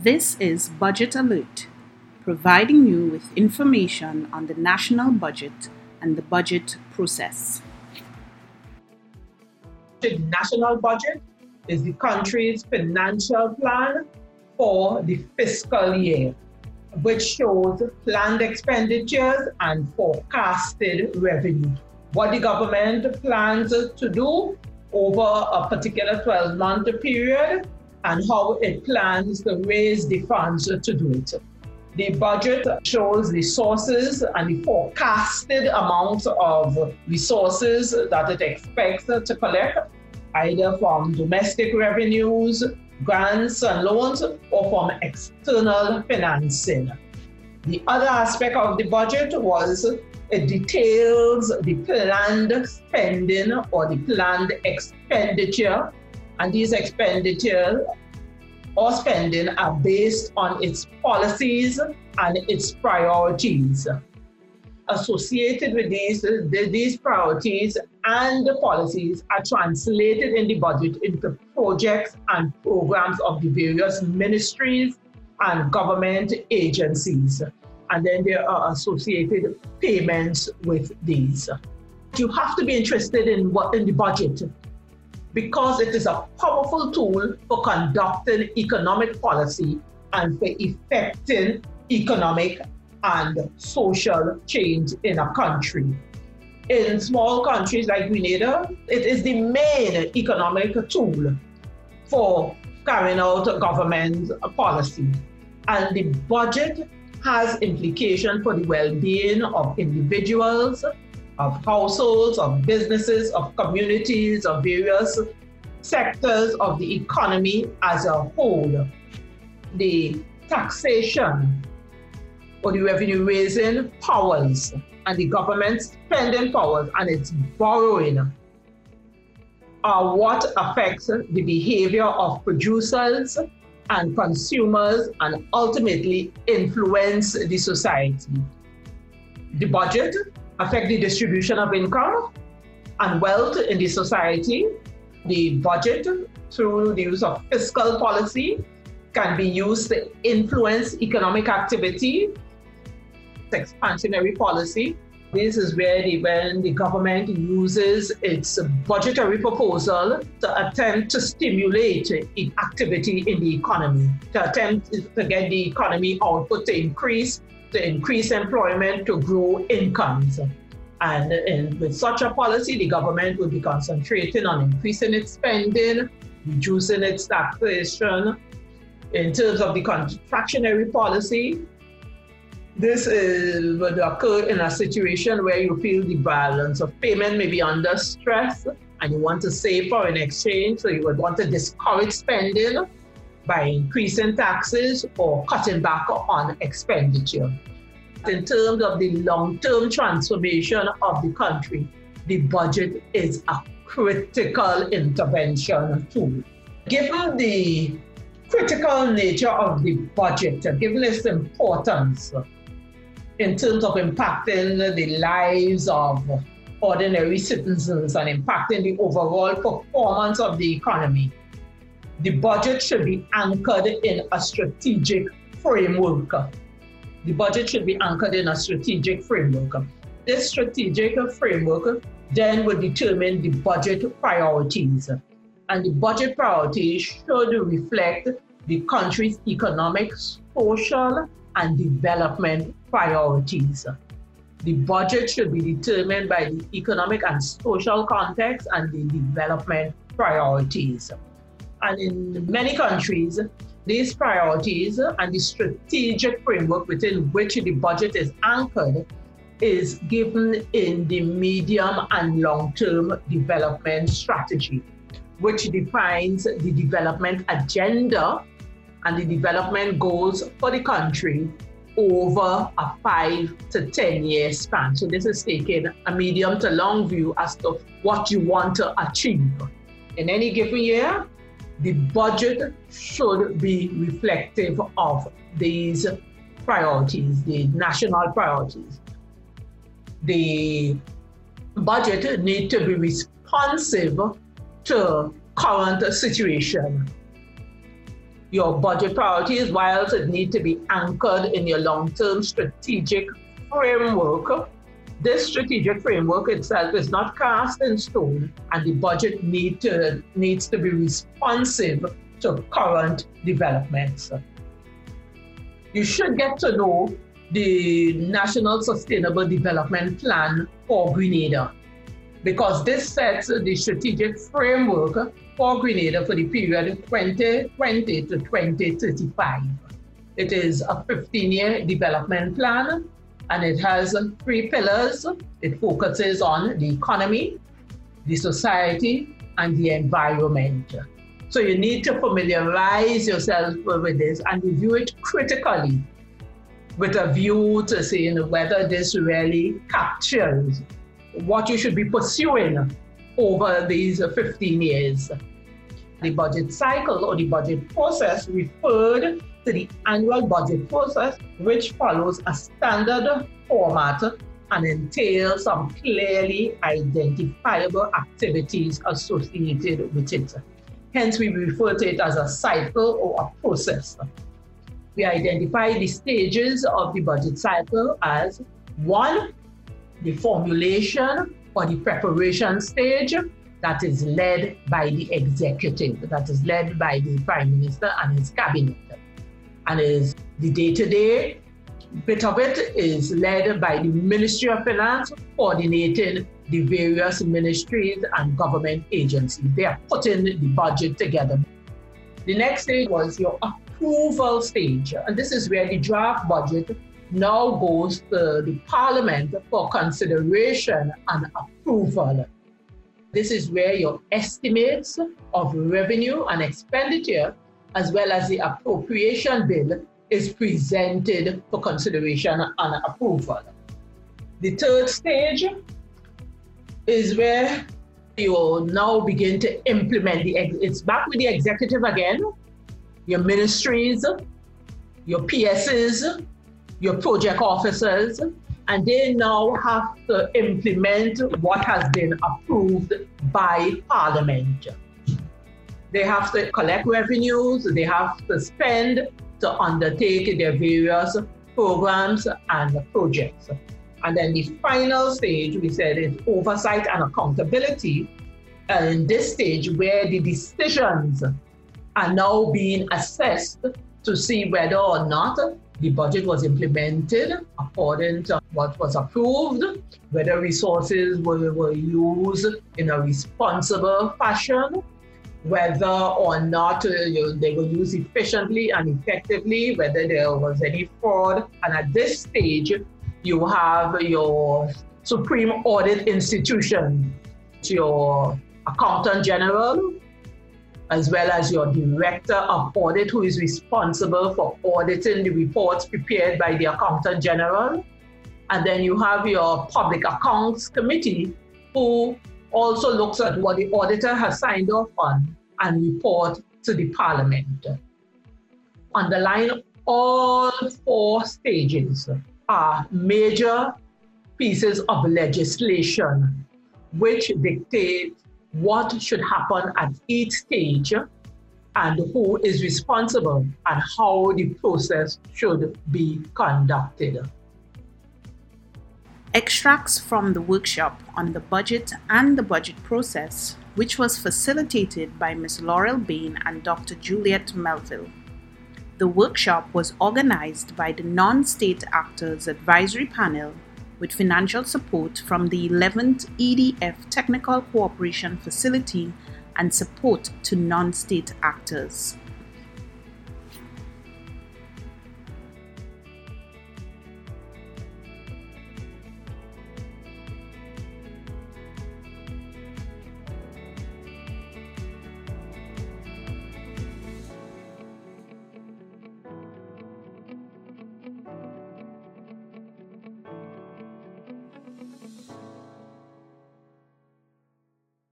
This is Budget Alert, providing you with information on the national budget and the budget process. The national budget is the country's financial plan for the fiscal year, which shows planned expenditures and forecasted revenue. What the government plans to do over a particular 12-month period and how it plans to raise the funds to do it. The budget shows the sources and the forecasted amount of resources that it expects to collect, either from domestic revenues, grants and loans, or from external financing. The other aspect of the budget was it details the planned spending or the planned expenditure, and these expenditures or spending are based on its policies and its priorities. Associated with these priorities and the policies are translated in the budget into projects and programs of the various ministries and government agencies. And then there are associated payments with these. You have to be interested in the budget because it is a powerful tool for conducting economic policy and for effecting economic and social change in a country. In small countries like Grenada, it is the main economic tool for carrying out government policy. And the budget has implications for the well-being of individuals, of households, of businesses, of communities, of various sectors of the economy as a whole. The taxation or the revenue-raising powers and the government spending powers and its borrowing are what affects the behavior of producers and consumers and ultimately influence the society. The budget affects the distribution of income and wealth in the society. The budget, through the use of fiscal policy, can be used to influence economic activity. Expansionary policy. This is where when the government uses its budgetary proposal to attempt to stimulate activity in the economy, to attempt to get the economy output to increase employment, to grow incomes. And with such a policy, the government will be concentrating on increasing its spending, reducing its taxation. In terms of the contractionary policy, this would occur in a situation where you feel the balance of payment may be under stress and you want to save foreign exchange, so you would want to discourage spending by increasing taxes or cutting back on expenditure. In terms of the long-term transformation of the country, the budget is a critical intervention tool. Given the critical nature of the budget, given its importance in terms of impacting the lives of ordinary citizens and impacting the overall performance of the economy, the budget should be anchored in a strategic framework. The budget should be anchored in a strategic framework. This strategic framework then will determine the budget priorities. And the budget priorities should reflect the country's economic, social, and development priorities. The budget should be determined by the economic and social context and the development priorities. And in many countries, these priorities and the strategic framework within which the budget is anchored is given in the medium and long-term development strategy, which defines the development agenda and the development goals for the country over a 5 to 10 year span. So this is taking a medium to long view as to what you want to achieve. In any given year, the budget should be reflective of these priorities, the national priorities. The budget needs to be responsive to current situation. your budget priorities, whilst it need to be anchored in your long-term strategic framework, this strategic framework itself is not cast in stone, and the budget needs to be responsive to current developments. You should get to know the National Sustainable Development Plan for Grenada, because this sets the strategic framework for Grenada for the period 2020 to 2035. It is a 15-year development plan, and it has 3 pillars. It focuses on the economy, the society, and the environment. So you need to familiarize yourself with this and review it critically with a view to seeing whether this really captures what you should be pursuing over these 15 years. The budget cycle or the budget process referred to the annual budget process, which follows a standard format and entails some clearly identifiable activities associated with it. Hence, we refer to it as a cycle or a process. We identify the stages of the budget cycle as 1, the formulation or the preparation stage, that is led by the executive, that is led by the Prime Minister and his cabinet. And is the day-to-day bit of it is led by the Ministry of Finance, coordinating the various ministries and government agencies. They are putting the budget together. The next stage was your approval stage. And this is where the draft budget now goes to the Parliament for consideration and approval. This is where your estimates of revenue and expenditure, as well as the appropriation bill, is presented for consideration and approval. The third stage is where you now begin to implement it's back with the executive again, your ministries, your PSs, your project officers, and they now have to implement what has been approved by Parliament. They have to collect revenues, they have to spend to undertake their various programs and projects. And then the final stage, we said, is oversight and accountability. And in this stage, where the decisions are now being assessed to see whether or not the budget was implemented according to what was approved, whether resources were used in a responsible fashion, whether or not they were used efficiently and effectively, whether there was any fraud. And at this stage, you have your Supreme Audit Institution, your Accountant General, as well as your Director of Audit, who is responsible for auditing the reports prepared by the Accountant General. And then you have your Public Accounts Committee, who also looks at what the auditor has signed off on and report to the Parliament. Underlying all 4 stages are major pieces of legislation which dictate what should happen at each stage and who is responsible and how the process should be conducted. Extracts from the workshop on the budget and the budget process, which was facilitated by Ms. Laurel Bain and Dr. Juliet Melville. The workshop was organized by the Non-State Actors Advisory Panel with financial support from the 11th EDF Technical Cooperation Facility and support to non-state actors.